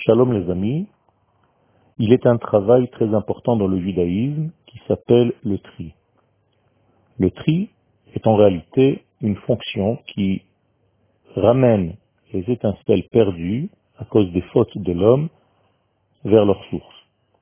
Shalom les amis, il est un travail très important dans le judaïsme qui s'appelle le tri. Le tri est en réalité une fonction qui ramène les étincelles perdues à cause des fautes de l'homme vers leur source.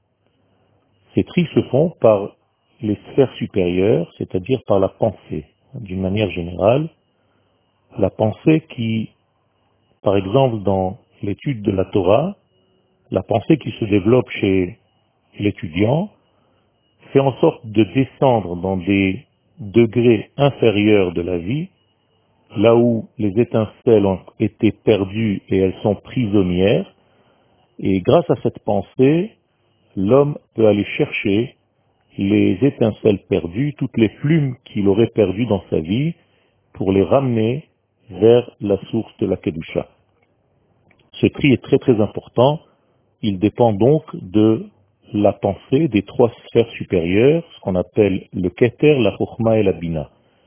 Ces tris se font par les sphères supérieures, c'est-à-dire par la pensée. D'une manière générale, la pensée qui, par exemple dans l'étude de la Torah, la pensée qui se développe chez l'étudiant fait en sorte de descendre dans des degrés inférieurs de la vie, là où les étincelles ont été perdues et elles sont prisonnières, et grâce à cette pensée, l'homme peut aller chercher les étincelles perdues, toutes les plumes qu'il aurait perdues dans sa vie, pour les ramener vers la source de la Kedusha. Ce tri est très très important, il dépend donc de la pensée des trois sphères supérieures, ce qu'on appelle le Keter, la Chokhma et la Bina.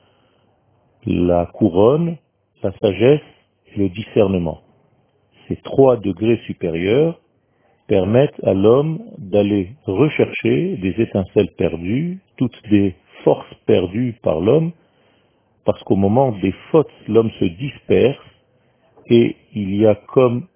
La couronne, la sagesse et le discernement. Ces trois degrés supérieurs permettent à l'homme d'aller rechercher des étincelles perdues, toutes des forces perdues par l'homme, parce qu'au moment des fautes, l'homme se disperse et il y a comme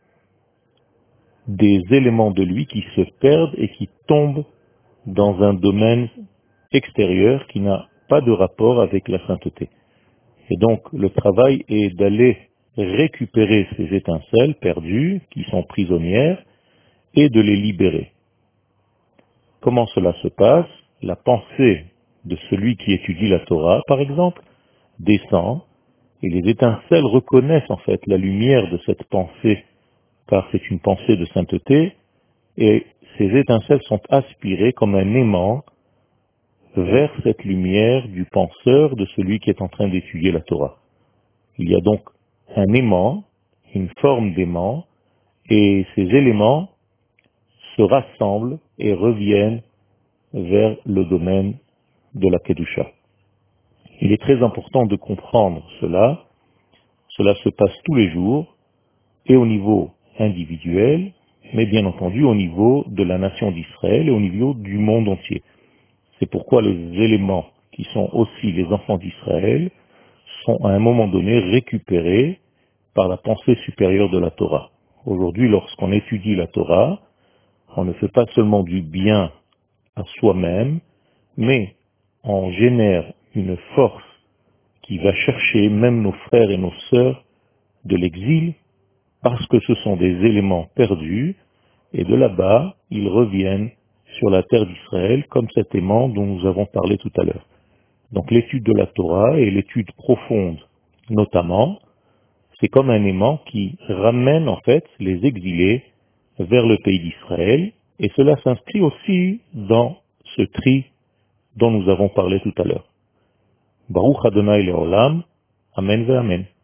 des éléments de lui qui se perdent et qui tombent dans un domaine extérieur qui n'a pas de rapport avec la sainteté. Et donc, le travail est d'aller récupérer ces étincelles perdues, qui sont prisonnières, et de les libérer. Comment cela se passe? La pensée de celui qui étudie la Torah, par exemple, descend, et les étincelles reconnaissent en fait la lumière de cette pensée, car c'est une pensée de sainteté, et ces étincelles sont aspirées comme un aimant vers cette lumière du penseur de celui qui est en train d'étudier la Torah. Il y a donc un aimant, une forme d'aimant, et ces éléments se rassemblent et reviennent vers le domaine de la Kedusha. Il est très important de comprendre cela. Cela se passe tous les jours, et au niveau individuel, mais bien entendu au niveau de la nation d'Israël et au niveau du monde entier. C'est pourquoi les éléments qui sont aussi les enfants d'Israël sont à un moment donné récupérés par la pensée supérieure de la Torah. Aujourd'hui, lorsqu'on étudie la Torah, on ne fait pas seulement du bien à soi-même, mais on génère une force qui va chercher même nos frères et nos sœurs de l'exil, parce que ce sont des éléments perdus, et de là-bas, ils reviennent sur la terre d'Israël, comme cet aimant dont nous avons parlé tout à l'heure. Donc l'étude de la Torah et l'étude profonde, notamment, c'est comme un aimant qui ramène en fait les exilés vers le pays d'Israël, et cela s'inscrit aussi dans ce tri dont nous avons parlé tout à l'heure. Baruch Adonai Leolam, Amen ve Amen.